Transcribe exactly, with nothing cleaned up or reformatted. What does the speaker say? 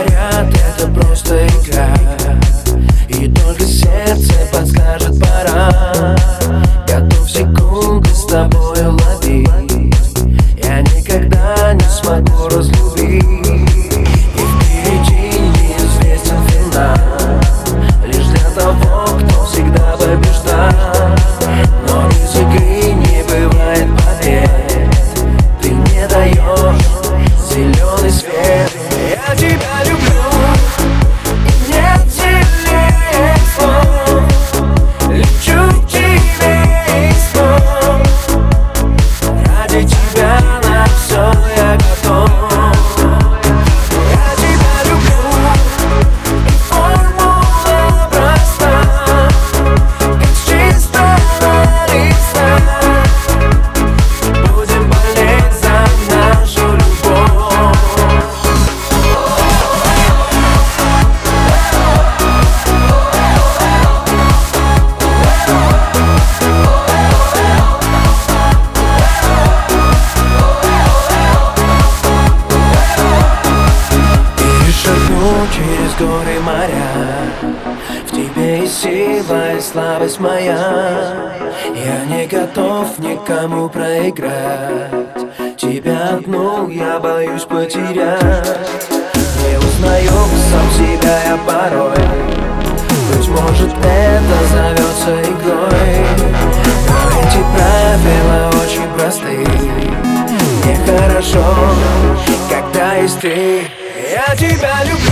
говорят, это просто игра, и только сердце подскажет пора. Готов секунды с тобою ловить, я никогда не смогу разлюбить. И впереди неизвестен финал, лишь для того, кто всегда побеждал. Но без игры не бывает побед, ты мне даешь зеленый свет. Я тебя люблю, и нет сильнее слов. Лечу к тебе из снов, ради тебя на все я готов. Я тебя люблю, и формула проста, как с чистого листа. Будем болеть за нашу любовь. Перешагну через горы, моря, в тебе и сила, и слабость моя. Я не готов никому проиграть, тебя одну я боюсь потерять. Не узнаю сам себя я порой, быть может это зовется игрой. Но эти правила очень просты, мне хорошо, когда есть ты. Я тебя люблю.